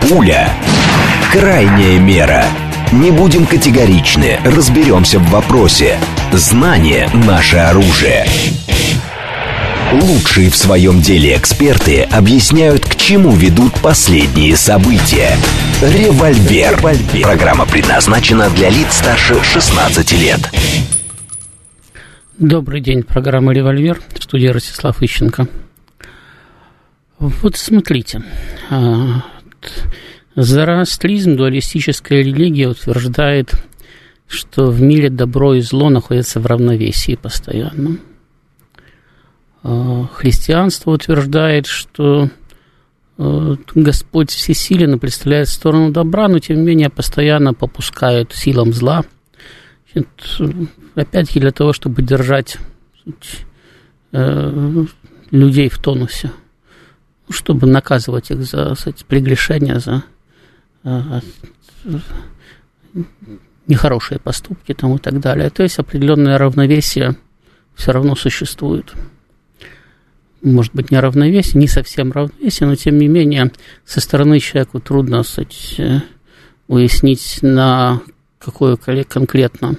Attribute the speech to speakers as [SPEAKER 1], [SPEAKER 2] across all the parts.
[SPEAKER 1] Пуля. Крайняя мера. Не будем категоричны, разберемся в вопросе. Знание – наше оружие. Лучшие в своем деле эксперты объясняют, к чему ведут последние события. Револьвер. Программа предназначена для лиц старше 16 лет.
[SPEAKER 2] Добрый день, программа «Револьвер», в студии Ростислав Ищенко. Вот смотрите, зороастризм, дуалистическая религия, утверждает, что в мире добро и зло находятся в равновесии постоянно. Христианство утверждает, что Господь всесилен и представляет сторону добра, но тем не менее постоянно попускает силам зла. Опять-таки для того, чтобы держать людей в тонусе, чтобы наказывать их за прегрешения, за нехорошие поступки там, и так далее. То есть определенное равновесие все равно существует. Может быть, не равновесие, не совсем равновесие, но тем не менее со стороны человеку трудно уяснить, на какую конкретно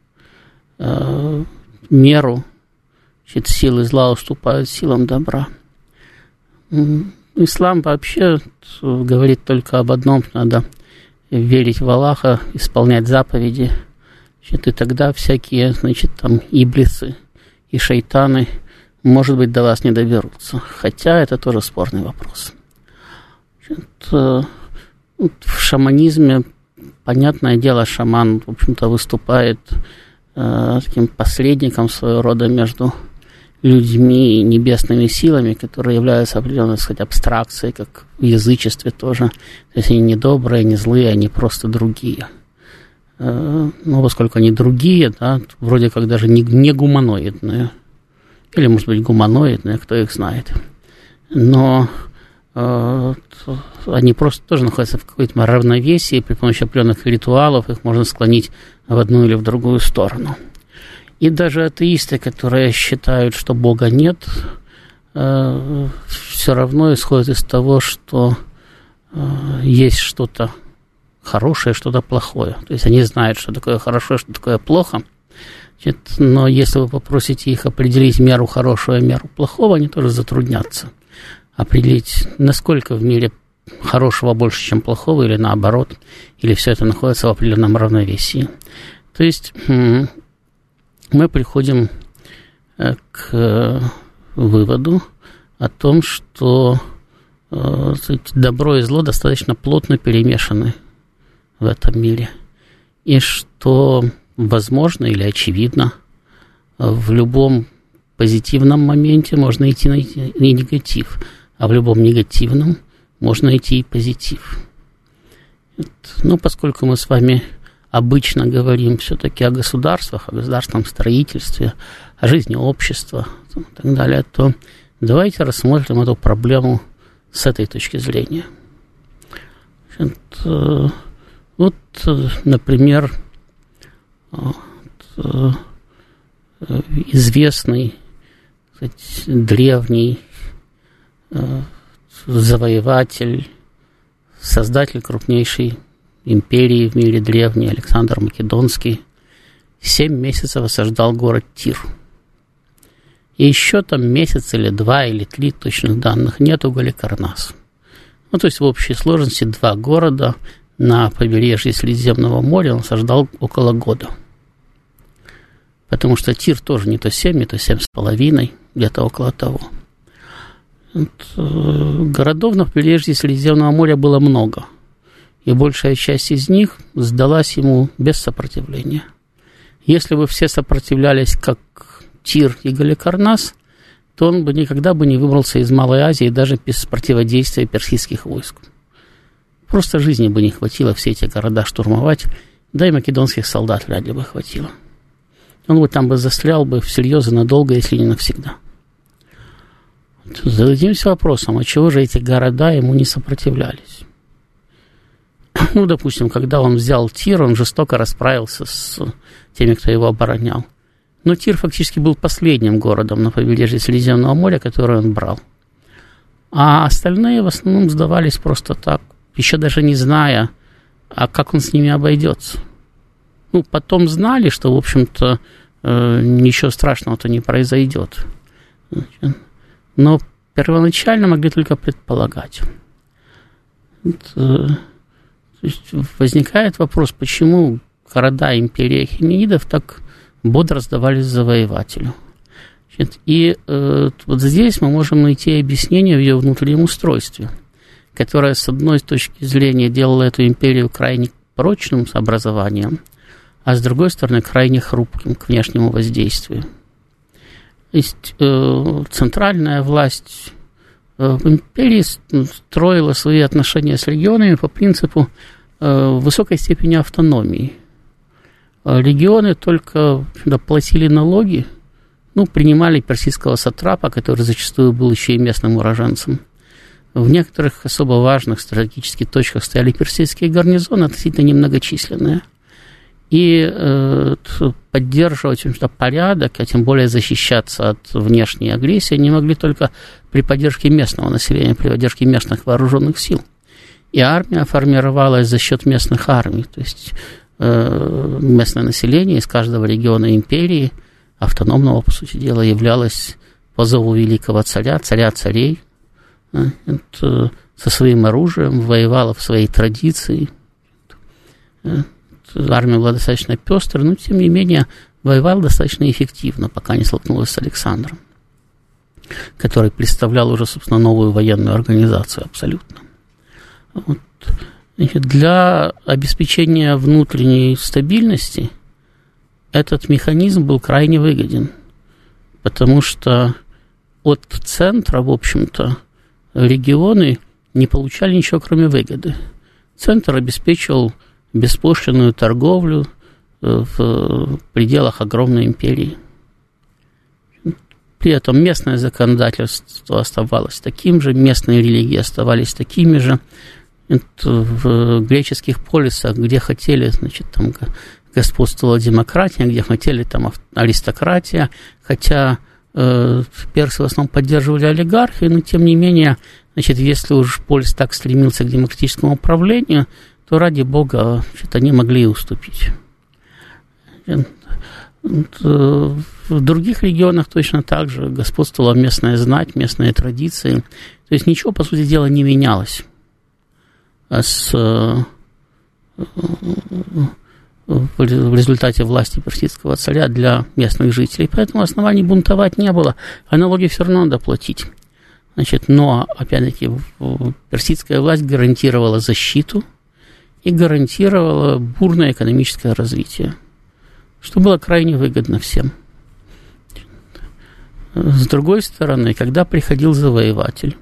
[SPEAKER 2] меру силы зла уступают силам добра. Ислам вообще говорит только об одном: надо верить в Аллаха, исполнять заповеди, и тогда всякие, там, иблисы и шайтаны, может быть, до вас не доберутся. Хотя это тоже спорный вопрос. В шаманизме, понятное дело, шаман, в общем-то, выступает таким посредником своего рода между людьми и небесными силами, которые являются определенной, абстракцией, как в язычестве тоже. То есть они не добрые, не злые, они просто другие. Поскольку они другие, да, вроде как даже не гуманоидные. Или, может быть, гуманоидные, кто их знает. Но они просто тоже находятся в какой-то равновесии, при помощи определенных ритуалов их можно склонить в одну или в другую сторону. И даже атеисты, которые считают, что Бога нет, все равно исходят из того, что есть что-то хорошее, что-то плохое. То есть они знают, что такое хорошо, что такое плохо. Но если вы попросите их определить меру хорошего и меру плохого, они тоже затруднятся определить, насколько в мире хорошего больше, чем плохого, или наоборот, или все это находится в определенном равновесии. То есть мы приходим к выводу о том, что добро и зло достаточно плотно перемешаны в этом мире, и что возможно или очевидно в любом позитивном моменте можно идти и негатив, а в любом негативном можно найти и позитив. Поскольку мы с вами обычно говорим все-таки о государствах, о государственном строительстве, о жизни общества и так далее, то давайте рассмотрим эту проблему с этой точки зрения. Например, известный, древний завоеватель, создатель крупнейшей империи в мире древней, Александр Македонский, 7 месяцев осаждал город Тир. И еще там месяц или 2 или 3, точных данных нет, у Галикарнас. То есть в общей сложности 2 города на побережье Средиземного моря он осаждал около года. Потому что Тир тоже не то 7, не то 7,5, где-то около того. Городов на побережье Средиземного моря было много, и большая часть из них сдалась ему без сопротивления. Если бы все сопротивлялись, как Тир и Галикарнас, то он бы никогда не выбрался из Малой Азии даже без противодействия персидских войск. Просто жизни бы не хватило все эти города штурмовать, да и македонских солдат вряд ли бы хватило. Он бы там застрял бы всерьез и надолго, если не навсегда. Зададимся вопросом, а чего же эти города ему не сопротивлялись? Допустим, когда он взял Тир, он жестоко расправился с теми, кто его оборонял. Но Тир фактически был последним городом на побережье Средиземного моря, который он брал. А остальные в основном сдавались просто так, еще даже не зная, а как он с ними обойдется. Ну, потом знали, что, в общем-то, ничего страшного-то не произойдет. Но первоначально могли только предполагать. То есть возникает вопрос, почему города империи Ахеменидов так бодро сдавались завоевателю. И вот здесь мы можем найти объяснение в ее внутреннем устройстве, которое, с одной точки зрения, делало эту империю крайне прочным с образованием, а с другой стороны, крайне хрупким к внешнему воздействию. То есть центральная власть в империи строила свои отношения с регионами по принципу высокой степени автономии. Регионы только платили налоги, принимали персидского сатрапа, который зачастую был еще и местным уроженцем. В некоторых особо важных стратегических точках стояли персидские гарнизоны, относительно немногочисленные. И поддерживать порядок, а тем более защищаться от внешней агрессии, они могли только при поддержке местного населения, при поддержке местных вооруженных сил. И армия формировалась за счет местных армий, то есть местное население из каждого региона империи, автономного, по сути дела, являлось по зову великого царя, царя царей, со своим оружием, воевала в своей традиции. Армия была достаточно пестрой, но, тем не менее, воевала достаточно эффективно, пока не столкнулась с Александром, который представлял уже, собственно, новую военную организацию абсолютно. Вот. Значит, для обеспечения внутренней стабильности этот механизм был крайне выгоден, потому что от центра, в общем-то, регионы не получали ничего, кроме выгоды. Центр обеспечивал беспошлинную торговлю в пределах огромной империи. При этом местное законодательство оставалось таким же, местные религии оставались такими же. В греческих полисах, где хотели, значит, там господствовала демократия, где хотели, там аристократия, хотя персы в основном поддерживали олигархию, но тем не менее, значит, если уж полис так стремился к демократическому управлению, то ради бога, значит, они могли и уступить. В других регионах точно так же господствовала местная знать, местные традиции. То есть ничего, по сути дела, не менялось в результате власти персидского царя для местных жителей. Поэтому оснований бунтовать не было, а налоги все равно надо платить. Значит, но, опять-таки, персидская власть гарантировала защиту и гарантировала бурное экономическое развитие, что было крайне выгодно всем. С другой стороны, когда приходил завоеватель,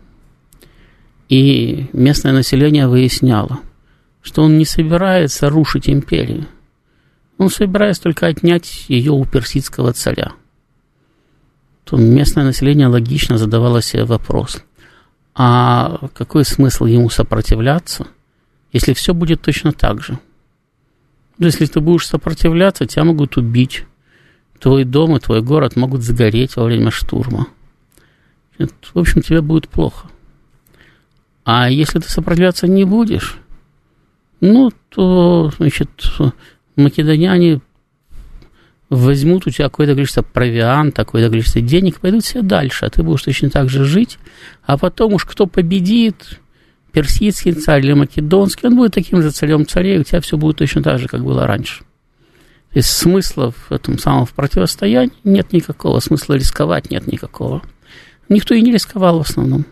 [SPEAKER 2] и местное население выясняло, что он не собирается рушить империю, он собирается только отнять ее у персидского царя, то местное население логично задавало себе вопрос, а какой смысл ему сопротивляться, если все будет точно так же? Если ты будешь сопротивляться, тебя могут убить, твой дом и твой город могут загореть во время штурма. В общем, тебе будет плохо. А если ты сопротивляться не будешь, то, значит, македоняне возьмут у тебя какое-то количество провианта, какое-то количество денег, пойдут все дальше, а ты будешь точно так же жить, а потом уж кто победит, персидский царь или македонский, он будет таким же царем царей, у тебя все будет точно так же, как было раньше. То есть смысла в этом самом противостоянии нет никакого, смысла рисковать нет никакого. Никто и не рисковал в основном,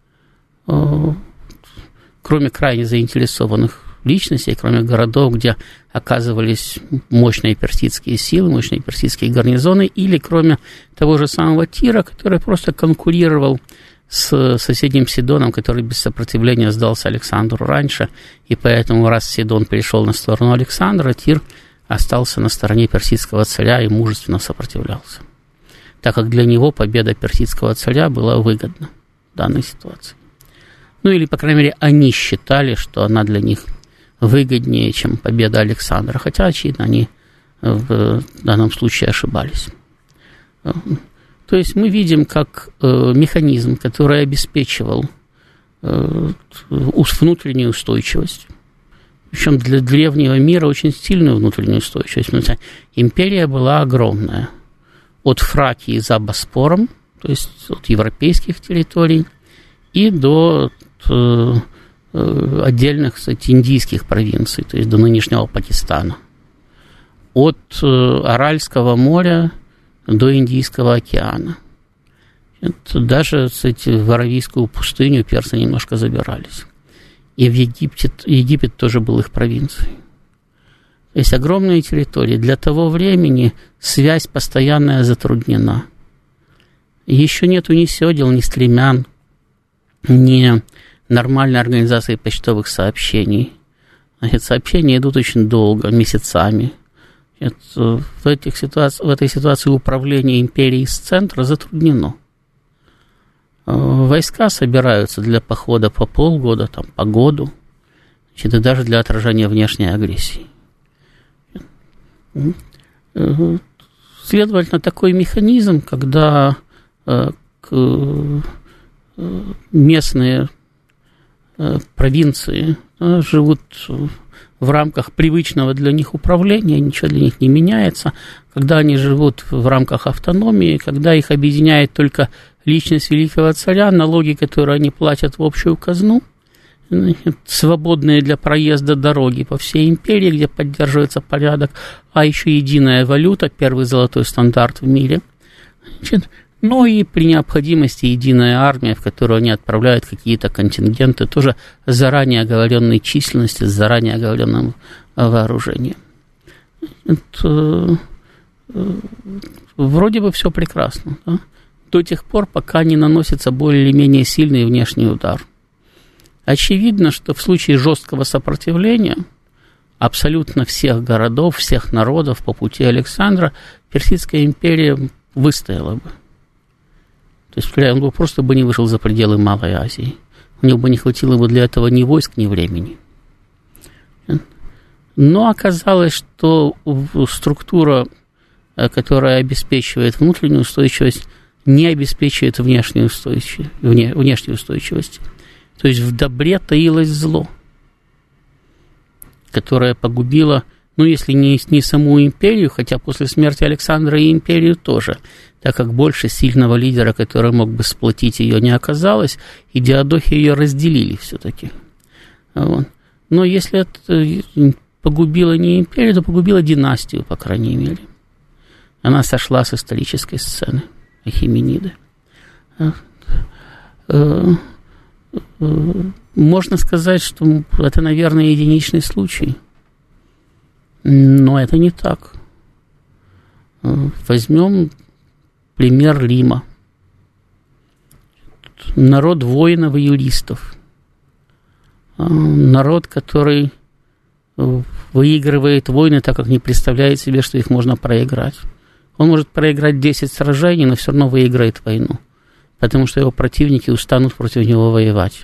[SPEAKER 2] кроме крайне заинтересованных личностей, кроме городов, где оказывались мощные персидские силы, мощные персидские гарнизоны, или кроме того же самого Тира, который просто конкурировал с соседним Сидоном, который без сопротивления сдался Александру раньше, и поэтому, раз Сидон перешел на сторону Александра, Тир остался на стороне персидского царя и мужественно сопротивлялся, так как для него победа персидского царя была выгодна в данной ситуации. Или, по крайней мере, они считали, что она для них выгоднее, чем победа Александра, хотя, очевидно, они в данном случае ошибались. То есть мы видим, как механизм, который обеспечивал внутреннюю устойчивость. Причем для древнего мира очень сильную внутреннюю устойчивость. Империя была огромная. От Фракии за Боспором, то есть от европейских территорий, и до отдельных, кстати, индийских провинций, то есть до нынешнего Пакистана. От Аральского моря до Индийского океана. Даже, кстати, в Аравийскую пустыню персы немножко забирались. И в Египет тоже был их провинцией. То есть огромные территории. Для того времени связь постоянная затруднена. Еще нету ни сёдел, ни стремян, ни нормальной организации почтовых сообщений. Значит, сообщения идут очень долго, месяцами. В этой ситуации управление империей с центра затруднено. Войска собираются для похода по полгода, там, по году, значит, и даже для отражения внешней агрессии. Следовательно, такой механизм, когда местные провинции живут в рамках привычного для них управления, ничего для них не меняется, когда они живут в рамках автономии, когда их объединяет только личность великого царя, налоги, которые они платят в общую казну, свободные для проезда дороги по всей империи, где поддерживается порядок, а еще единая валюта, первый золотой стандарт в мире. Значит, ну и при необходимости единая армия, в которую они отправляют какие-то контингенты, тоже с заранее оговоренной численностью, с заранее оговоренным вооружением. Это, вроде бы все прекрасно, да? До тех пор, пока не наносится более или менее сильный внешний удар. Очевидно, что в случае жесткого сопротивления абсолютно всех городов, всех народов по пути Александра Персидская империя выстояла бы. То есть он бы просто не вышел за пределы Малой Азии. У него бы не хватило бы для этого ни войск, ни времени. Но оказалось, что структура, которая обеспечивает внутреннюю устойчивость, не обеспечивает внешнюю устойчивость. То есть в добре таилось зло, которое погубило, ну, если не саму империю, хотя после смерти Александра и империю тоже, так как больше сильного лидера, который мог бы сплотить ее, не оказалось, и диадохи ее разделили все-таки. Вот. Но если это погубило не империю, то погубило династию, по крайней мере. Она сошла с исторической сцены, Ахемениды. Можно сказать, что это, наверное, единичный случай. Но это не так. Возьмем пример Рима. Народ воинов и юристов. Народ, который выигрывает войны, так как не представляет себе, что их можно проиграть. Он может проиграть 10 сражений, но все равно выиграет войну, потому что его противники устанут против него воевать.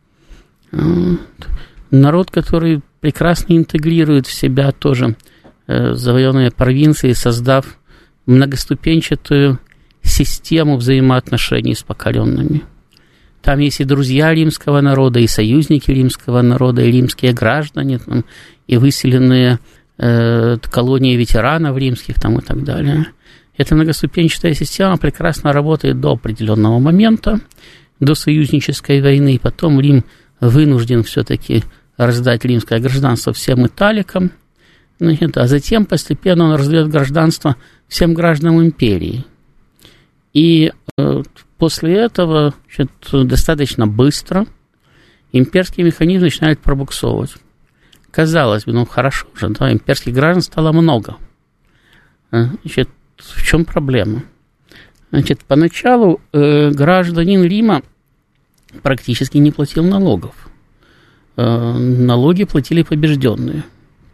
[SPEAKER 2] Народ, который прекрасно интегрирует в себя тоже завоеванные провинции, создав многоступенчатую систему взаимоотношений с покоренными. Там есть и друзья римского народа, и союзники римского народа, и римские граждане, там, и выселенные колонии ветеранов римских там, и так далее. Эта многоступенчатая система прекрасно работает до определенного момента, до союзнической войны, и потом Рим вынужден все-таки раздать римское гражданство всем италикам, а затем постепенно он раздает гражданство всем гражданам империи. И после этого достаточно быстро имперский механизм начинает пробуксовывать. Казалось бы, ну хорошо же, да, имперских граждан стало много. Значит, в чем проблема? Значит, поначалу гражданин Рима практически не платил налогов. Налоги платили побежденные.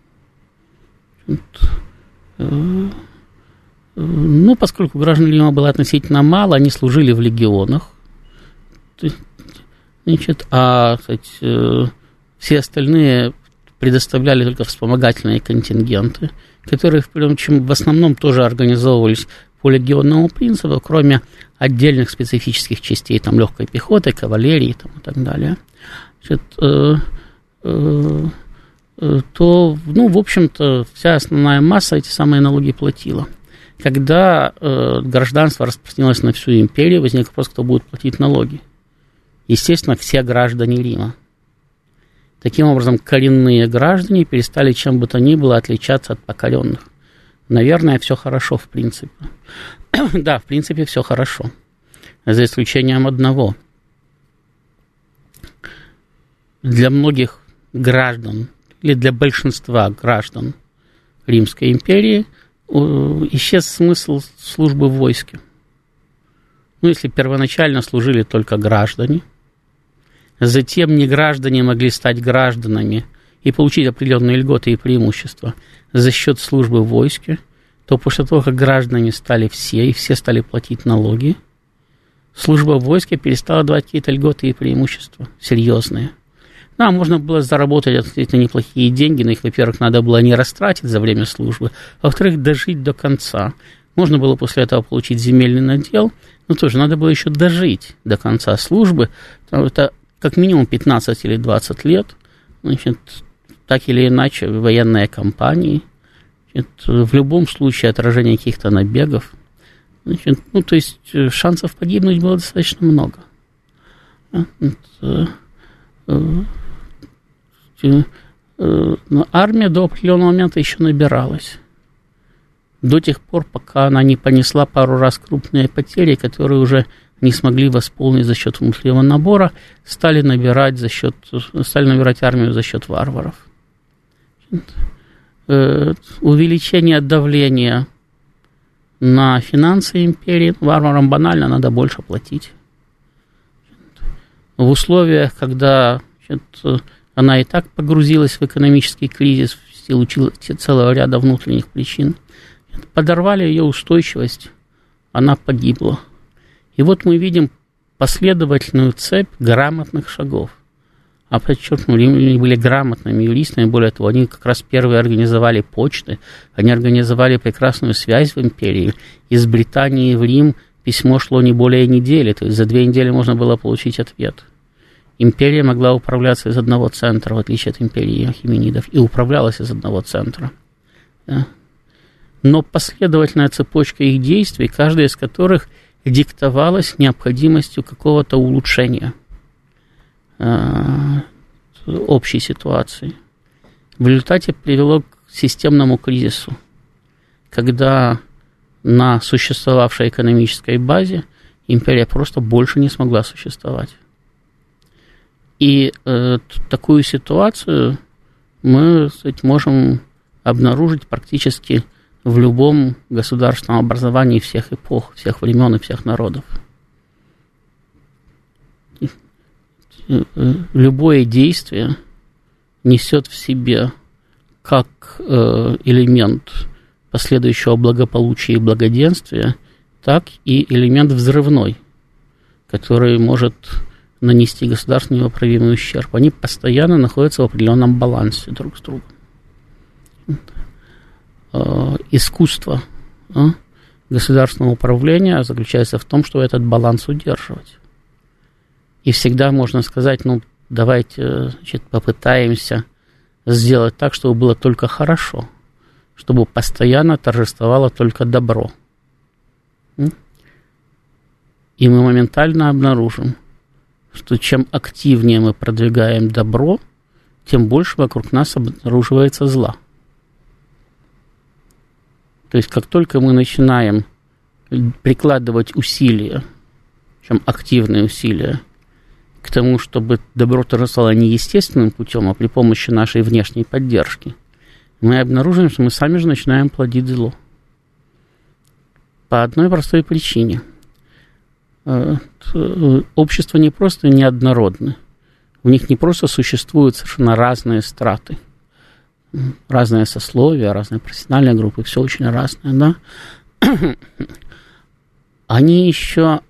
[SPEAKER 2] Ну, поскольку граждан Рима было относительно мало, они служили в легионах. Значит, кстати, все остальные предоставляли только вспомогательные контингенты, которые, причем, в основном тоже организовывались по легионному принципу, кроме отдельных специфических частей, там, легкой пехоты, кавалерии там, и так далее, значит, то, ну, в общем-то, вся основная масса эти самые налоги платила. Когда гражданство распространилось на всю империю, возник вопрос, кто будет платить налоги. Естественно, все граждане Рима. Таким образом, коренные граждане перестали чем бы то ни было отличаться от покоренных. Наверное, все хорошо, в принципе. Да, в принципе, все хорошо. За исключением одного. Для многих граждан, или для большинства граждан Римской империи, исчез смысл службы в войске. Ну, если первоначально служили только граждане, затем неграждане могли стать гражданами и получить определенные льготы и преимущества за счет службы в войске, то после того, как граждане стали все, и все стали платить налоги, служба в войске перестала давать какие-то льготы и преимущества серьезные. Да, можно было заработать относительно неплохие деньги, но их, во-первых, надо было не растратить за время службы, а во-вторых, дожить до конца. Можно было после этого получить земельный надел, но тоже надо было еще дожить до конца службы. Это как минимум 15 или 20 лет. Значит, так или иначе, военные кампании, значит, в любом случае отражение каких-то набегов. Значит, ну, то есть шансов погибнуть было достаточно много. Но армия до определенного момента еще набиралась. До тех пор, пока она не понесла пару раз крупные потери, которые уже не смогли восполнить за счет внутреннего набора, стали набирать армию за счет варваров. Увеличение давления на финансы империи варварам банально надо больше платить. В условиях, когда она и так погрузилась в экономический кризис в силу целого ряда внутренних причин, подорвали ее устойчивость, она погибла. И вот мы видим последовательную цепь грамотных шагов. А подчеркну, римляне были грамотными юристами, более того, они как раз первые организовали почты, они организовали прекрасную связь в империи. Из Британии в Рим письмо шло не более недели, то есть за 2 недели можно было получить ответ. Империя могла управляться из одного центра, в отличие от империи ахименидов, и управлялась из одного центра. Да. Но последовательная цепочка их действий, каждая из которых диктовалась необходимостью какого-то улучшения общей ситуации, в результате привело к системному кризису, когда на существовавшей экономической базе империя просто больше не смогла существовать. И такую ситуацию мы, кстати, можем обнаружить практически в любом государственном образовании всех эпох, всех времен и всех народов. Любое действие несет в себе как элемент последующего благополучия и благоденствия, так и элемент взрывной, который может нанести государству непоправимый ущерб. Они постоянно находятся в определенном балансе друг с другом. Искусство государственного управления заключается в том, чтобы этот баланс удерживать. И всегда можно сказать, ну, давайте, значит, попытаемся сделать так, чтобы было только хорошо, чтобы постоянно торжествовало только добро. И мы моментально обнаружим, что чем активнее мы продвигаем добро, тем больше вокруг нас обнаруживается зла. То есть, как только мы начинаем прикладывать усилия, причем активные усилия, к тому, чтобы добро торжествовало не естественным путем, а при помощи нашей внешней поддержки, мы обнаружим, что мы сами же начинаем плодить зло. По одной простой причине. Общества не просто неоднородны, в них не просто существуют совершенно разные страты, разные сословия, разные профессиональные группы, все очень разное, да? Они еще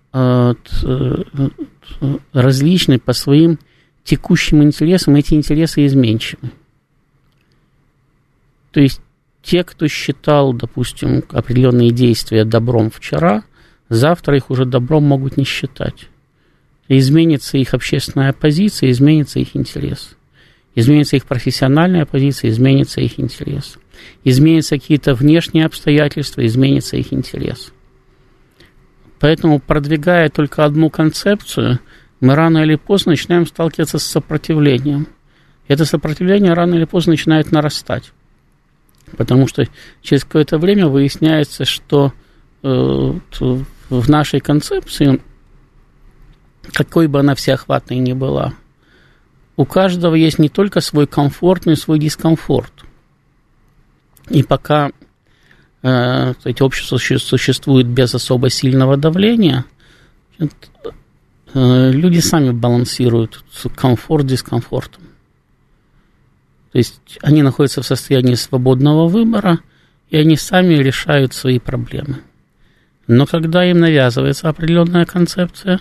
[SPEAKER 2] различны по своим текущим интересам, эти интересы изменчивы. То есть те, кто считал, допустим, определенные действия добром вчера, завтра их уже добром могут не считать. Изменится их общественная позиция, изменится их интерес. Изменится их профессиональная позиция, изменится их интерес. Изменятся какие-то внешние обстоятельства, изменится их интерес. Поэтому, продвигая только одну концепцию, мы рано или поздно начинаем сталкиваться с сопротивлением. Это сопротивление рано или поздно начинает нарастать. Потому что через какое-то время выясняется, что в нашей концепции, какой бы она всеохватной ни была, у каждого есть не только свой комфорт, но и свой дискомфорт. И пока общество существует без особо сильного давления, люди сами балансируют комфорт с дискомфортом. То есть они находятся в состоянии свободного выбора, и они сами решают свои проблемы. Но когда им навязывается определенная концепция,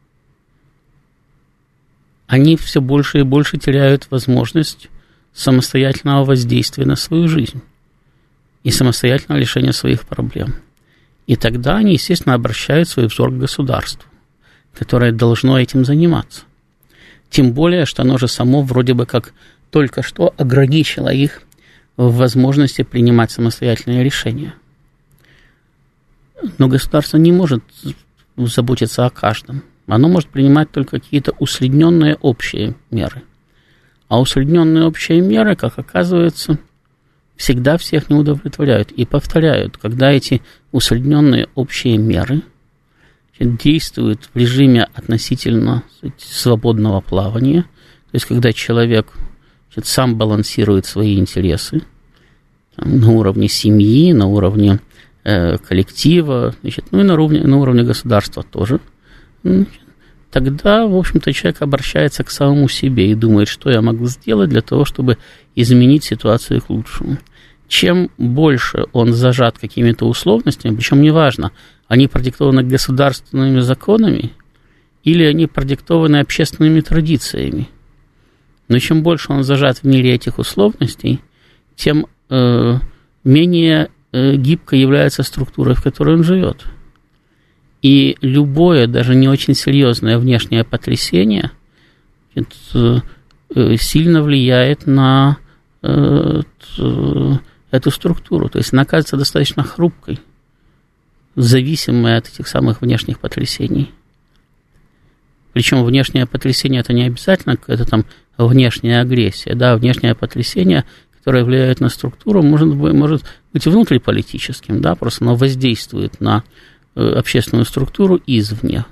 [SPEAKER 2] они все больше и больше теряют возможность самостоятельного воздействия на свою жизнь и самостоятельного решения своих проблем. И тогда они, естественно, обращают свой взор к государству, которое должно этим заниматься. Тем более, что оно же само вроде бы как только что ограничило их в возможности принимать самостоятельные решения. Но государство не может заботиться о каждом. Оно может принимать только какие-то усредненные общие меры. А усредненные общие меры, как оказывается, всегда всех не удовлетворяют. И повторяют, когда эти усредненные общие меры действуют в режиме относительно свободного плавания, то есть когда человек сам балансирует свои интересы на уровне семьи, на уровне коллектива, и на уровне государства тоже, тогда, в общем-то, человек обращается к самому себе и думает, что я могу сделать для того, чтобы изменить ситуацию к лучшему. Чем больше он зажат какими-то условностями, причем неважно, они продиктованы государственными законами или они продиктованы общественными традициями, но чем больше он зажат в мире этих условностей, тем менее гибко является структура, в которой он живет. И любое, даже не очень серьезное внешнее потрясение сильно влияет на эту структуру. То есть она кажется достаточно хрупкой, зависимой от этих самых внешних потрясений. Причем внешнее потрясение это не обязательно какая-то там внешняя агрессия. Да, внешнее потрясение, которое влияет на структуру, может быть внутриполитическим, да, просто оно воздействует на общественную структуру извне.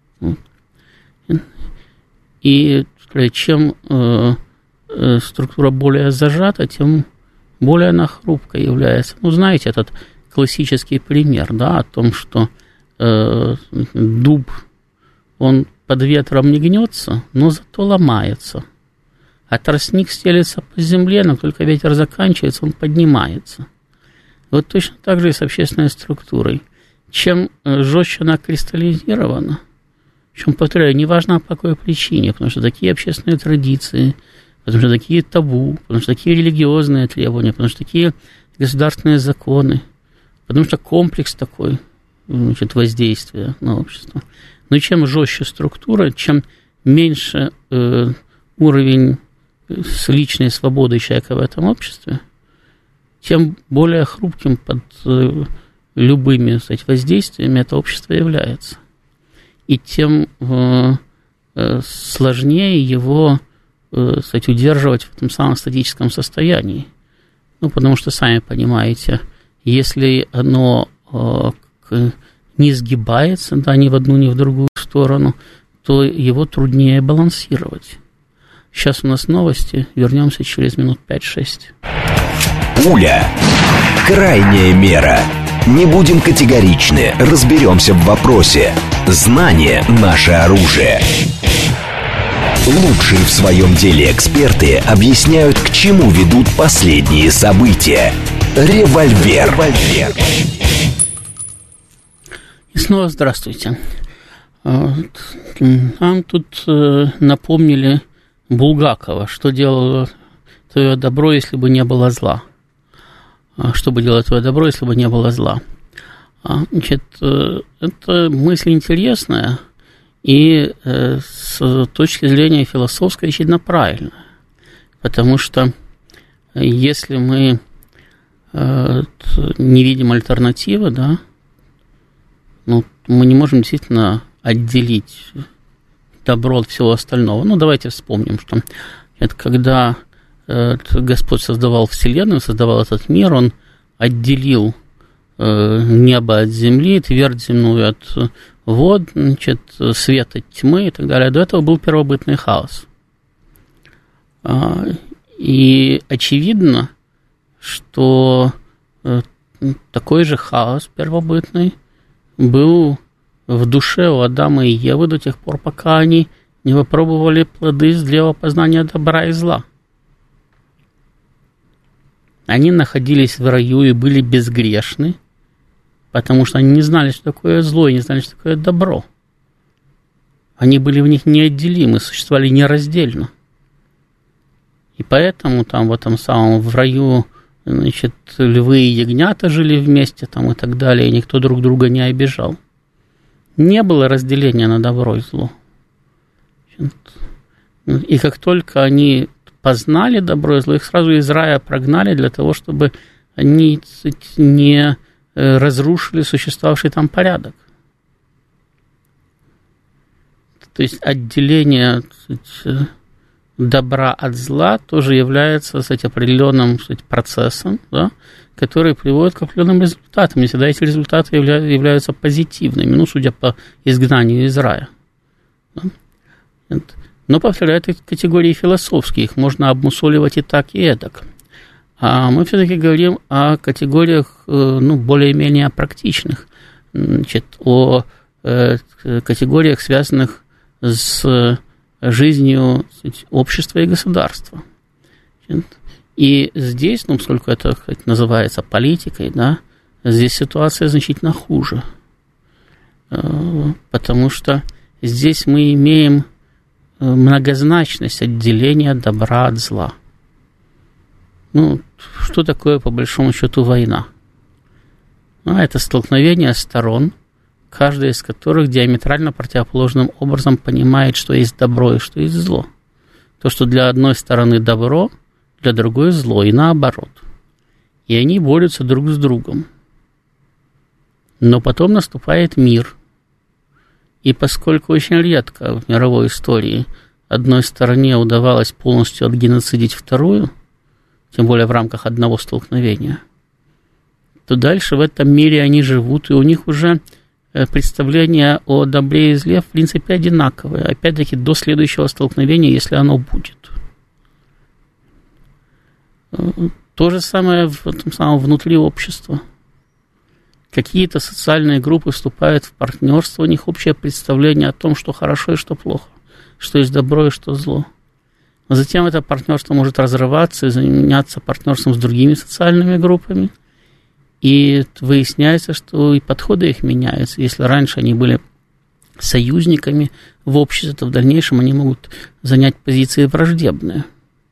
[SPEAKER 2] И чем структура более зажата, тем более она хрупкой является. Знаете, этот классический пример, да, о том, что дуб, он под ветром не гнется, но зато ломается. А тростник стелется по земле, но только ветер заканчивается, он поднимается. Вот точно так же и с общественной структурой. Чем жестче она кристаллизирована, причем, повторяю, неважно по какой причине, потому что такие общественные традиции, потому что такие табу, потому что такие религиозные требования, потому что такие государственные законы, потому что комплекс такой, воздействия на общество. Но чем жестче структура, чем меньше уровень личной свободы человека в этом обществе, тем более хрупким под любыми, кстати, воздействиями это общество является. И тем сложнее его, кстати, удерживать в этом самом статическом состоянии. Потому что, сами понимаете, если оно не сгибается, да, ни в одну, ни в другую сторону, то его труднее балансировать. Сейчас у нас новости. Вернемся через минут 5-6.
[SPEAKER 1] Пуля. Крайняя мера. Не будем категоричны, разберемся в вопросе. Знание – наше оружие. Лучшие в своем деле эксперты объясняют, к чему ведут последние события. Револьвер.
[SPEAKER 2] И снова здравствуйте. Нам тут напомнили Булгакова, что делало твое добро, если бы не было зла. Чтобы делать твое добро, если бы не было зла. Значит, эта мысль интересная и с точки зрения философской очевидно правильная. Потому что если мы не видим альтернативы, да, ну, мы не можем действительно отделить добро от всего остального. Ну, давайте вспомним, что это когда Господь создавал Вселенную, создавал этот мир, Он отделил небо от земли, твердь земную от вод, значит, свет от тьмы и так далее. До этого был первобытный хаос. И очевидно, что такой же хаос первобытный был в душе у Адама и Евы до тех пор, пока они не попробовали плоды с древа познания добра и зла. Они находились в раю и были безгрешны, потому что они не знали, что такое зло, и не знали, что такое добро. Они были в них неотделимы, существовали нераздельно. И поэтому там в этом самом в раю, значит, львы и ягнята жили вместе там, и так далее, и никто друг друга не обижал. Не было разделения на добро и зло. И как только они познали добро и зло, их сразу из рая прогнали для того, чтобы они не разрушили существовавший там порядок. То есть отделение добра от зла тоже является, кстати, определенным, кстати, процессом, да, который приводит к определенным результатам. Не всегда эти результаты являются позитивными, ну, судя по изгнанию из рая. Да. Но, повторяю, это категории философские, их можно обмусоливать и так, и эдак. А мы все-таки говорим о категориях, ну, более-менее практичных, значит, о категориях, связанных с жизнью, сказать, общества и государства. И здесь, ну, поскольку это, сказать, называется политикой, да, здесь ситуация значительно хуже, потому что здесь мы имеем многозначность отделения добра от зла. Ну, что такое, по большому счету, война? Ну, это столкновение сторон, каждая из которых диаметрально противоположным образом понимает, что есть добро и что есть зло. То, что для одной стороны добро, для другой зло, и наоборот. И они борются друг с другом. Но потом наступает мир. И поскольку очень редко в мировой истории одной стороне удавалось полностью отгеноцидить вторую, тем более в рамках одного столкновения, то дальше в этом мире они живут, и у них уже представления о добре и зле в принципе одинаковые. Опять-таки до следующего столкновения, если оно будет. То же самое в этом самом внутри общества. Какие-то социальные группы вступают в партнерство, у них общее представление о том, что хорошо и что плохо, что есть добро и что зло. Но затем это партнерство может разрываться и заменяться партнерством с другими социальными группами. И выясняется, что и подходы их меняются. Если раньше они были союзниками в обществе, то в дальнейшем они могут занять позиции враждебные.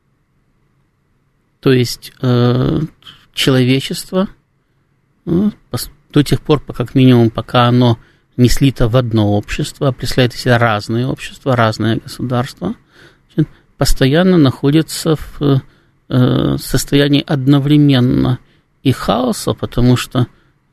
[SPEAKER 2] То есть человечество, до тех пор, как минимум, пока оно не слито в одно общество, а представляет из себя разные общества, разные государства, постоянно находится в состоянии одновременно и хаоса, потому что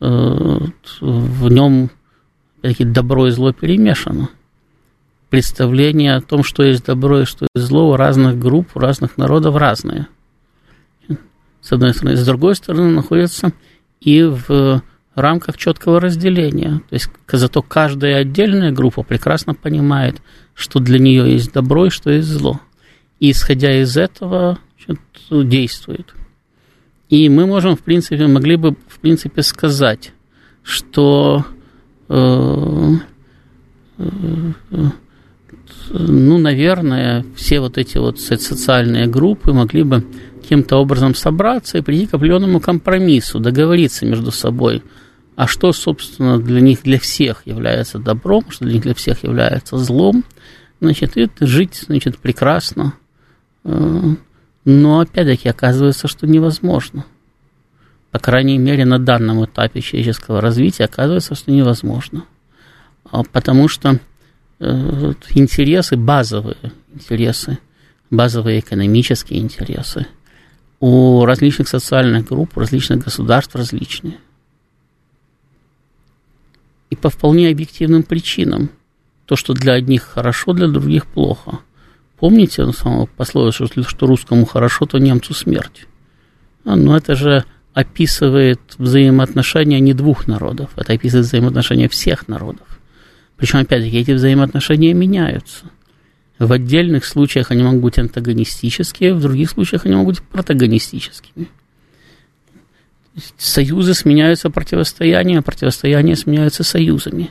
[SPEAKER 2] в нем добро и зло перемешано. Представление о том, что есть добро и что есть зло, у разных групп, у разных народов разные. С одной стороны. С другой стороны, находится и в рамках четкого разделения. То есть зато каждая отдельная группа прекрасно понимает, что для нее есть добро и что есть зло. И исходя из этого действует. И мы можем, могли бы, в принципе, сказать, что, наверное, все вот эти вот социальные группы могли бы каким-то образом собраться и прийти к определенному компромиссу, договориться между собой, а что, собственно, для них, для всех является добром, что для них, для всех является злом, значит, и жить, значит, прекрасно. Но, опять-таки, оказывается, что невозможно. по крайней мере, на данном этапе человеческого развития, оказывается, что невозможно. Потому что интересы, базовые экономические интересы у различных социальных групп, у различных государств различные. И по вполне объективным причинам. То, что для одних хорошо, для других плохо. Помните пословицу, что русскому хорошо, то немцу смерть? Но это же описывает взаимоотношения не двух народов, это описывает взаимоотношения всех народов. Причем, опять-таки, эти взаимоотношения меняются. В отдельных случаях они могут быть антагонистические, в других случаях они могут быть протагонистическими. Союзы сменяются противостоянием, противостояния сменяются союзами.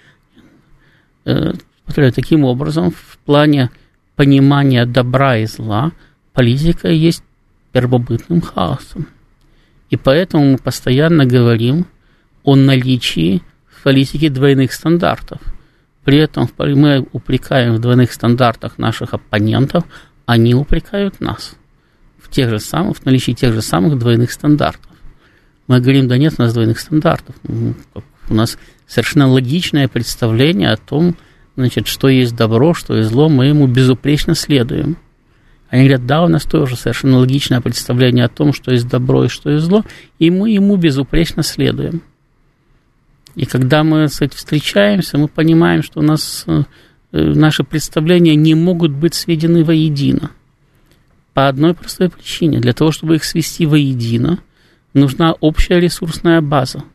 [SPEAKER 2] Таким образом, в плане понимания добра и зла политика есть первобытным хаосом. И поэтому мы постоянно говорим о наличии в политике двойных стандартов. При этом мы упрекаем в двойных стандартах наших оппонентов, они упрекают нас в наличии тех же самых двойных стандартов. Мы говорим, да нет у нас двойных стандартов. У нас совершенно логичное представление о том, что есть добро, что есть зло, мы ему безупречно следуем. Они говорят, да, у нас тоже совершенно логичное представление о том, что есть добро и что есть зло, и мы ему безупречно следуем. И когда мы с этим встречаемся, мы понимаем, что у нас наши представления не могут быть сведены воедино. По одной простой причине. Для того, чтобы их свести воедино, нужна общая ресурсная база.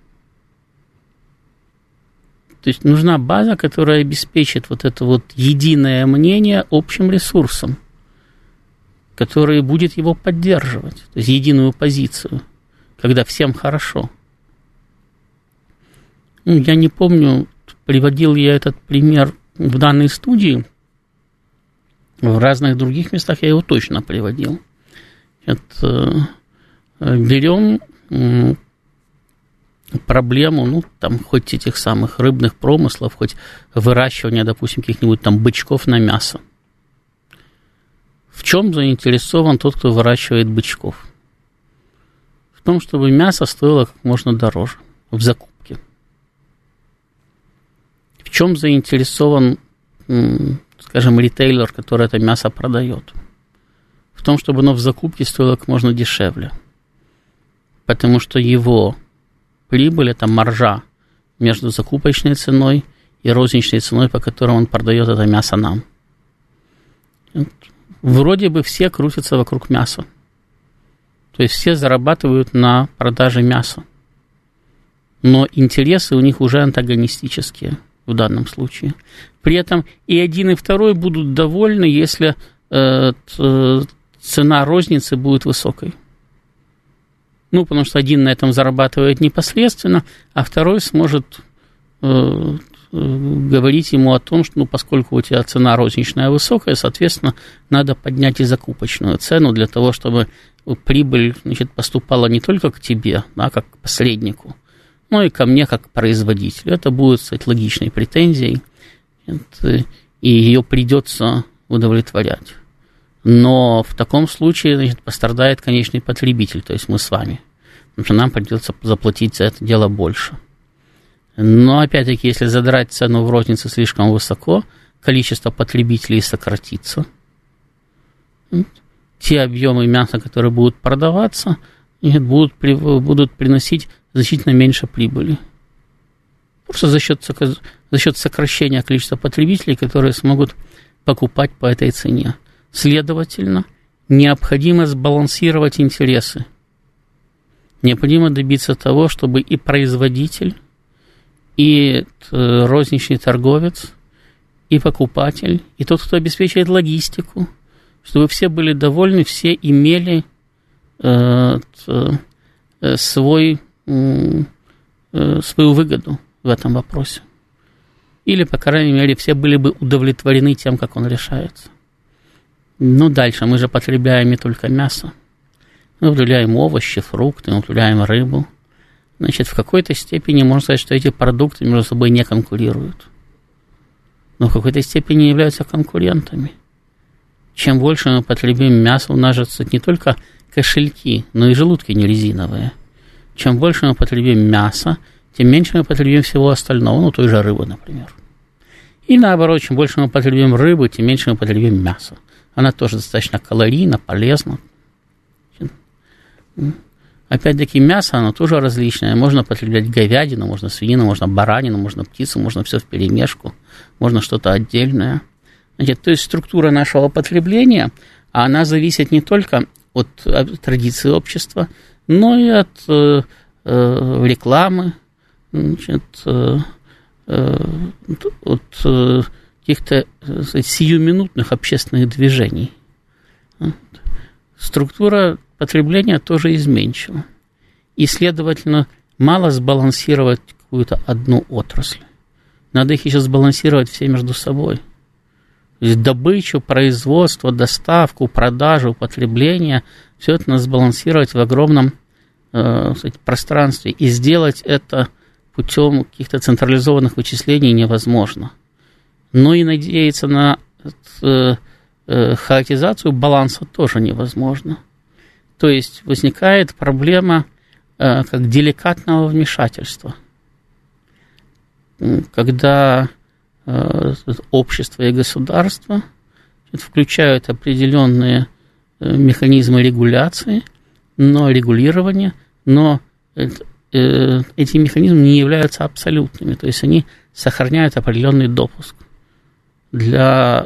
[SPEAKER 2] То есть нужна база, которая обеспечит вот это вот единое мнение общим ресурсом, который будет его поддерживать, то есть единую позицию, когда всем хорошо. Я не помню, приводил я этот пример в данной студии, в разных других местах я его точно приводил. Берем проблему, хоть этих самых рыбных промыслов, хоть выращивания, допустим, каких-нибудь там бычков на мясо. В чем заинтересован тот, кто выращивает бычков? В том, чтобы мясо стоило как можно дороже в закупке. В чем заинтересован, скажем, ритейлер, который это мясо продает? В том, чтобы оно в закупке стоило как можно дешевле. Потому что его прибыль – это маржа между закупочной ценой и розничной ценой, по которой он продает это мясо нам. Вроде бы все крутятся вокруг мяса. То есть все зарабатывают на продаже мяса. Но интересы у них уже антагонистические в данном случае. При этом и один, и второй будут довольны, если цена розницы будет высокой. Потому что один на этом зарабатывает непосредственно, а второй сможет говорить ему о том, что поскольку у тебя цена розничная высокая, соответственно, надо поднять и закупочную цену для того, чтобы прибыль, поступала не только к тебе, как к посреднику, но и ко мне как к производителю. Это будет, кстати, логичной претензией, и ее придется удовлетворять. Но в таком случае, пострадает конечный потребитель, то есть мы с вами, потому что нам придется заплатить за это дело больше. Но, опять-таки, если задрать цену в рознице слишком высоко, количество потребителей сократится. Те объемы мяса, которые будут продаваться, будут приносить значительно меньше прибыли. Просто за счет сокращения количества потребителей, которые смогут покупать по этой цене. Следовательно, необходимо сбалансировать интересы. Необходимо добиться того, чтобы и производитель, и розничный торговец, и покупатель, и тот, кто обеспечивает логистику, чтобы все были довольны, все имели свою выгоду в этом вопросе. Или, по крайней мере, все были бы удовлетворены тем, как он решается. Дальше мы же потребляем не только мясо. Мы употребляем овощи, фрукты, мы употребляем рыбу. В какой-то степени можно сказать, что эти продукты между собой не конкурируют. Но в какой-то степени являются конкурентами. Чем больше мы потребим мяса, у нас же не только кошельки, но и желудки не резиновые. чем больше мы потребим мяса, тем меньше мы потребим всего остального, ну, той же рыбы, например. И наоборот, чем больше мы потребим рыбы, тем меньше мы потребим мяса. Она тоже достаточно калорийна, полезна. Опять-таки, мясо, оно тоже различное. Можно потреблять говядину, можно свинину, можно баранину, можно птицу, можно все вперемешку, можно что-то отдельное. Значит, то есть структура нашего потребления, она зависит не только от традиции общества, но и от рекламы, значит, от каких-то сиюминутных общественных движений. Структура потребления тоже изменчива. И, следовательно, мало сбалансировать какую-то одну отрасль. Надо их еще сбалансировать все между собой. То есть добычу, производство, доставку, продажу, потребление, все это надо сбалансировать в огромном пространстве. И сделать это путем каких-то централизованных вычислений невозможно. Но и надеяться на хаотизацию баланса тоже невозможно. То есть возникает проблема как деликатного вмешательства, когда общество и государство включают определенные механизмы регуляции, регулирования, но эти механизмы не являются абсолютными, то есть они сохраняют определенный допуск для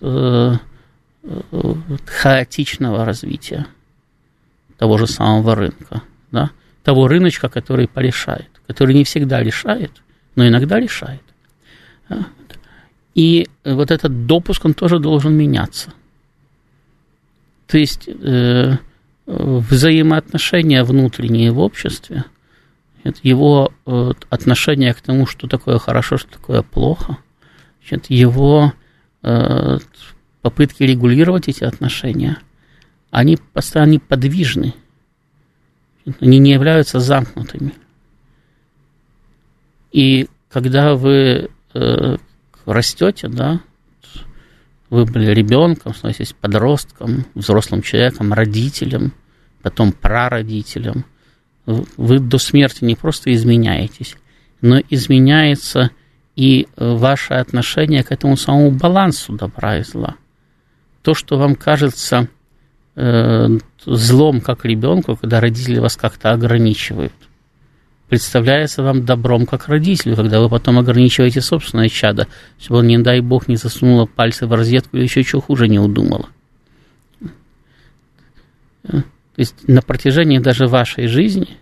[SPEAKER 2] хаотичного развития того же самого рынка, да? Того рыночка, который порешает, который не всегда решает, но иногда решает. И вот этот допуск, он тоже должен меняться. То есть взаимоотношения внутренние в обществе, его отношение к тому, что такое хорошо, что такое плохо, его попытки регулировать эти отношения, они постоянно подвижны, они не являются замкнутыми. И когда вы растете, да, вы были ребенком, становитесь подростком, взрослым человеком, родителем, потом прародителем, вы до смерти не просто изменяетесь, но изменяется и ваше отношение к этому самому балансу добра и зла. То, что вам кажется злом как ребенку, когда родители вас как-то ограничивают, представляется вам добром как родителю, когда вы потом ограничиваете собственное чадо, чтобы он, не дай бог, не засунуло пальцы в розетку или еще чего хуже не удумало. То есть на протяжении даже вашей жизни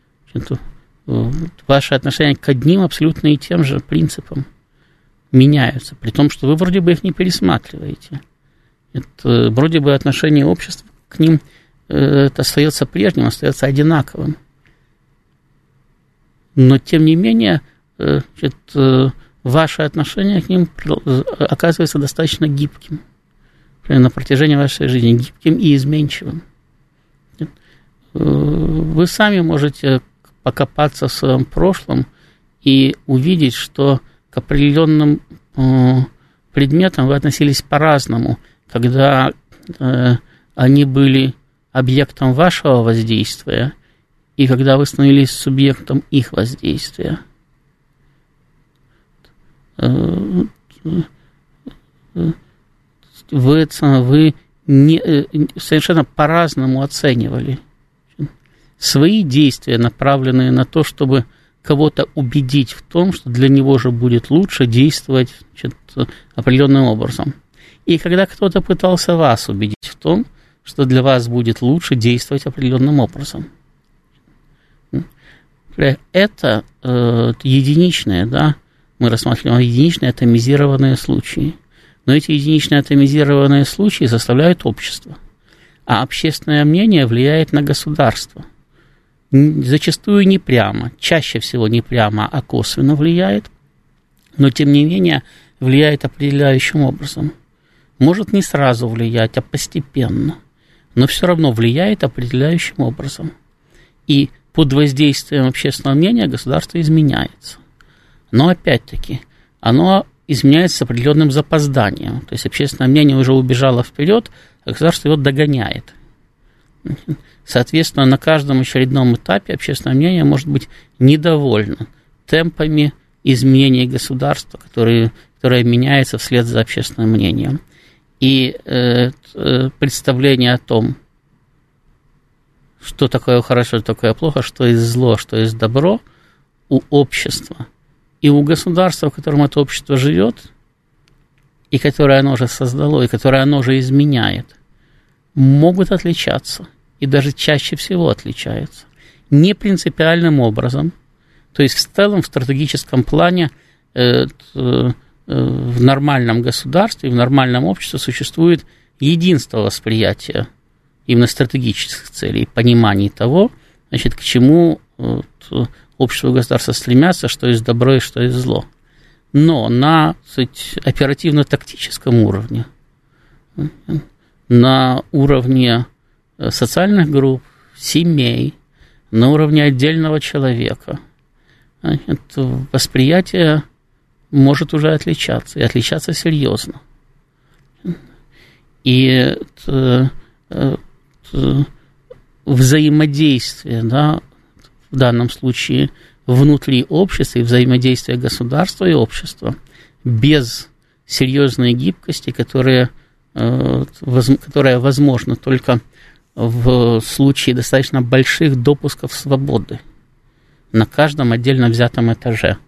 [SPEAKER 2] ваши отношения к одним абсолютно и тем же принципам меняются, при том, что вы вроде бы их не пересматриваете. Это, вроде бы отношение общества к ним это остается прежним, остается одинаковым. Но, тем не менее, ваше отношение к ним оказывается достаточно гибким на протяжении вашей жизни, гибким и изменчивым. Вы сами можете покопаться в своем прошлом и увидеть, что к определенным предметам вы относились по-разному, когда они были объектом вашего воздействия и когда вы становились субъектом их воздействия. Вы совершенно по-разному оценивали свои действия, направленные на то, чтобы кого-то убедить в том, что для него же будет лучше действовать определенным образом. И когда кто-то пытался вас убедить в том, что для вас будет лучше действовать определенным образом. Это единичные, да, мы рассматриваем единичные атомизированные случаи. Но эти единичные атомизированные случаи составляют общество. А общественное мнение влияет на государство. Зачастую не прямо, чаще всего не прямо, а косвенно влияет, но тем не менее влияет определяющим образом. Может не сразу влиять, а постепенно, но все равно влияет определяющим образом. И под воздействием общественного мнения государство изменяется. Но опять-таки, оно изменяется с определенным запозданием. То есть общественное мнение уже убежало вперед, а государство его догоняет. Соответственно, на каждом очередном этапе общественное мнение может быть недовольно темпами изменения государства, которое меняется вслед за общественным мнением. И представление о том, что такое хорошо, что такое плохо, что есть зло, что есть добро у общества и у государства, в котором это общество живет, и которое оно же создало, и которое оно же изменяет, могут отличаться, и даже чаще всего отличаются. Не принципиальным образом, то есть в целом в стратегическом плане в нормальном государстве, в нормальном обществе существует единство восприятия именно стратегических целей, понимание того, значит, к чему общество и государство стремятся, что есть добро и что есть зло. Но на, кстати, оперативно-тактическом уровне, на уровне социальных групп, семей, на уровне отдельного человека, это восприятие может уже отличаться, и отличаться серьезно. И взаимодействие, да, в данном случае внутри общества и взаимодействие государства и общества без серьезной гибкости, которая возможна только в случае достаточно больших допусков свободы на каждом отдельно взятом этаже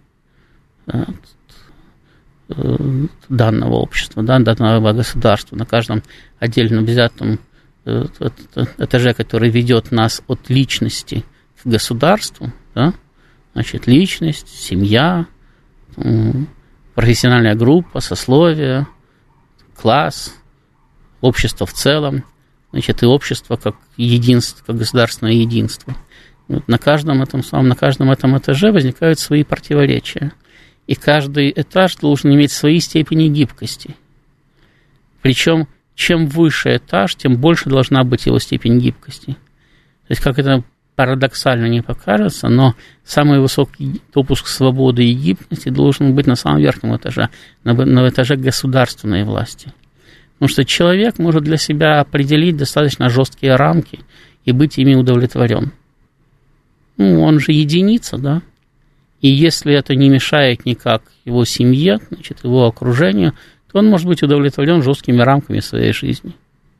[SPEAKER 2] данного общества, данного государства, на каждом отдельно взятом этаже, который ведет нас от личности к государству, да, значит, личность, семья, профессиональная группа, сословие, класс, общество в целом, значит, и общество как единство, как государственное единство. Вот на каждом этом этаже возникают свои противоречия. И каждый этаж должен иметь свои степени гибкости. Причем, чем выше этаж, тем больше должна быть его степень гибкости. То есть, как это парадоксально не покажется, но самый высокий допуск свободы и гибкости должен быть на самом верхнем этаже, на этаже государственной власти. Потому что человек может для себя определить достаточно жесткие рамки и быть ими удовлетворен. Он же единица, да? И если это не мешает никак его семье, значит, его окружению, то он может быть удовлетворен жесткими рамками своей жизни.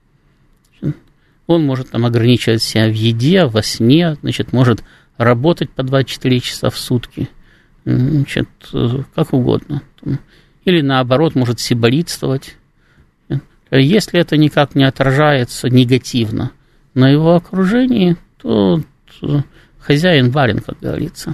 [SPEAKER 2] Он может там ограничивать себя в еде, во сне, значит, может работать по 24 часа в сутки, значит, как угодно. Или наоборот, может сиборитствовать. Если это никак не отражается негативно на его окружении, то хозяин барин, как говорится.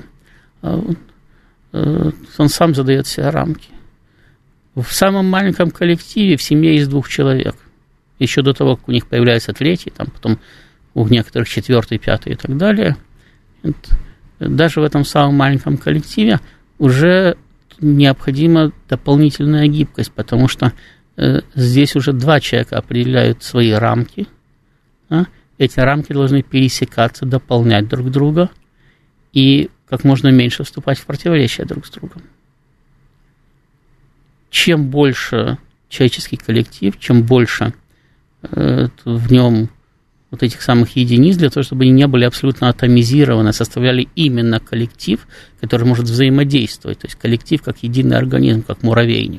[SPEAKER 2] Он сам задает себе рамки. В самом маленьком коллективе в семье есть 2 человек. Еще до того, как у них появляется 3, там потом у некоторых 4, 5 и так далее. Даже в этом самом маленьком коллективе уже необходима дополнительная гибкость, потому что здесь уже 2 человека определяют свои рамки. Да? Эти рамки должны пересекаться, дополнять друг друга и как можно меньше вступать в противоречия друг с другом. Чем больше человеческий коллектив, чем больше в нем вот этих самых единиц, для того, чтобы они не были абсолютно атомизированы, составляли именно коллектив, который может взаимодействовать, то есть коллектив как единый организм, как муравейник,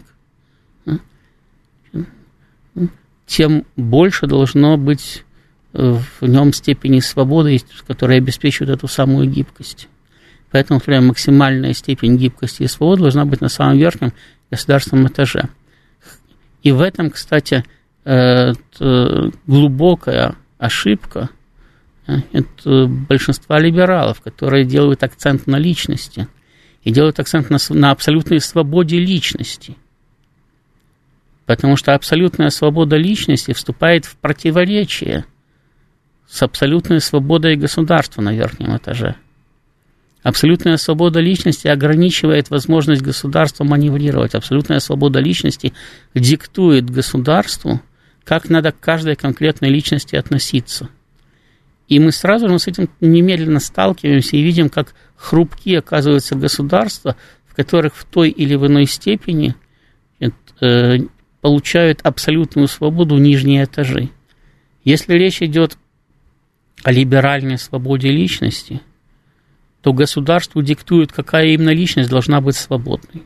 [SPEAKER 2] тем больше должно быть в нем степени свободы, которая обеспечивает эту самую гибкость. Поэтому, например, максимальная степень гибкости и свободы должна быть на самом верхнем государственном этаже. И в этом, кстати, глубокая ошибка это большинства либералов, которые делают акцент на личности и делают акцент на абсолютной свободе личности. Потому что абсолютная свобода личности вступает в противоречие с абсолютной свободой государства на верхнем этаже. Абсолютная свобода личности ограничивает возможность государства маневрировать. Абсолютная свобода личности диктует государству, как надо к каждой конкретной личности относиться. И мы сразу же с этим немедленно сталкиваемся и видим, как хрупки оказываются государства, в которых в той или в иной степени получают абсолютную свободу нижние этажи. Если речь идет о либеральной свободе личности, то государству диктует, какая именно личность должна быть свободной.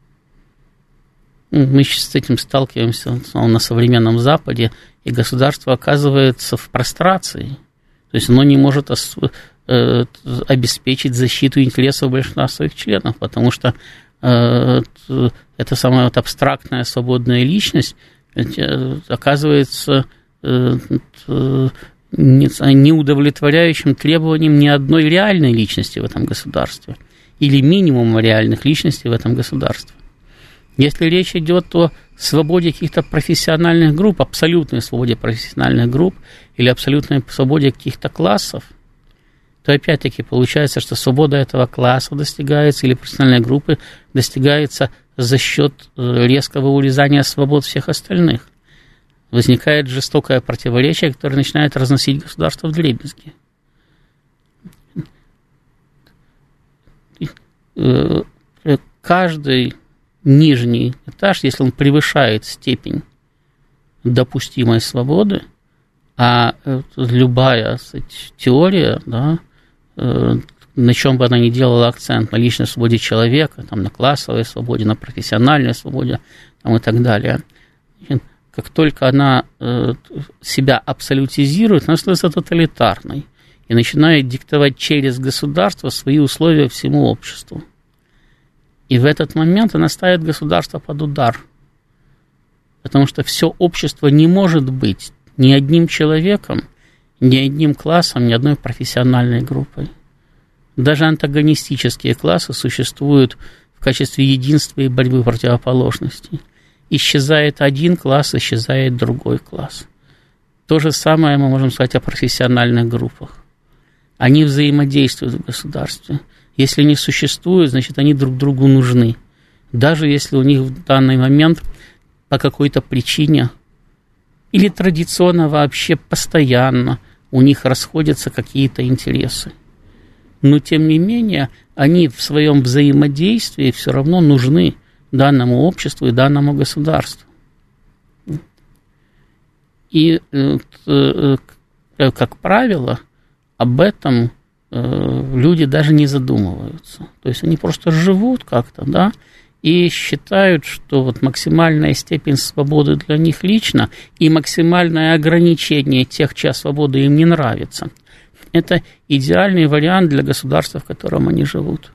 [SPEAKER 2] Мы сейчас с этим сталкиваемся на современном Западе, и государство оказывается в прострации. То есть оно не может обеспечить защиту интересов большинства своих членов, потому что эта самая вот абстрактная свободная личность оказывается не удовлетворяющим требованиям ни одной реальной личности в этом государстве или минимума реальных личностей в этом государстве. Если речь идет о свободе каких-то профессиональных групп, абсолютной свободе профессиональных групп или абсолютной свободе каких-то классов, то опять-таки получается, что свобода этого класса достигается или профессиональной группы достигается за счет резкого урезания свобод всех остальных. Возникает жестокое противоречие, которое начинает разносить государство вдребезги. Каждый нижний этаж, если он превышает степень допустимой свободы, а любая, кстати, теория, да, на чем бы она ни делала акцент, на личной свободе человека, там, на классовой свободе, на профессиональной свободе там, и так далее, как только она себя абсолютизирует, она становится тоталитарной и начинает диктовать через государство свои условия всему обществу. И в этот момент она ставит государство под удар, потому что все общество не может быть ни одним человеком, ни одним классом, ни одной профессиональной группой. Даже антагонистические классы существуют в качестве единства и борьбы противоположностей. Исчезает один класс, исчезает другой класс. То же самое мы можем сказать о профессиональных группах. Они взаимодействуют в государстве. Если они существуют, значит, они друг другу нужны. Даже если у них в данный момент по какой-то причине или традиционно вообще постоянно у них расходятся какие-то интересы. Но, тем не менее, они в своем взаимодействии все равно нужны данному обществу и данному государству. И, как правило, об этом люди даже не задумываются. То есть они просто живут как-то, да, и считают, что вот максимальная степень свободы для них лично и максимальное ограничение тех, чья свобода им не нравится, это идеальный вариант для государства, в котором они живут.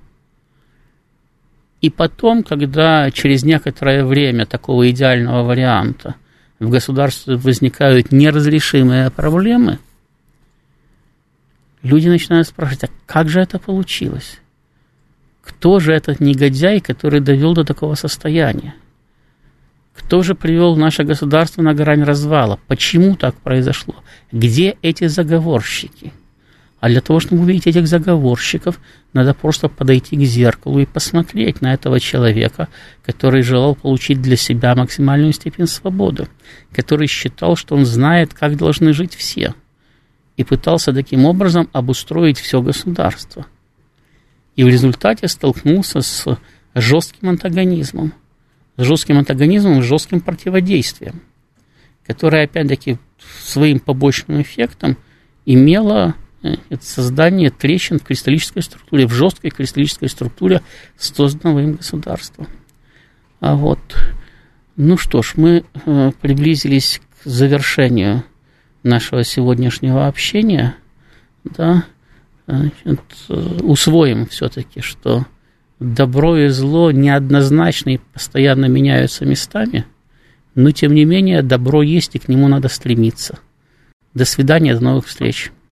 [SPEAKER 2] И потом, когда через некоторое время такого идеального варианта в государстве возникают неразрешимые проблемы, люди начинают спрашивать, а как же это получилось? Кто же этот негодяй, который довел до такого состояния? Кто же привел наше государство на грань развала? Почему так произошло? Где эти заговорщики? А для того, чтобы увидеть этих заговорщиков, надо просто подойти к зеркалу и посмотреть на этого человека, который желал получить для себя максимальную степень свободы, который считал, что он знает, как должны жить все, и пытался таким образом обустроить все государство. И в результате столкнулся с жестким антагонизмом, с жестким противодействием, которое, опять-таки, своим побочным эффектом имело создание трещин в кристаллической структуре, в жесткой кристаллической структуре созданного им государства. А вот, ну что ж, мы приблизились к завершению нашего сегодняшнего общения, да, усвоим все-таки, что добро и зло неоднозначно и постоянно меняются местами, но, тем не менее, добро есть, и к нему надо стремиться. До свидания, до новых встреч.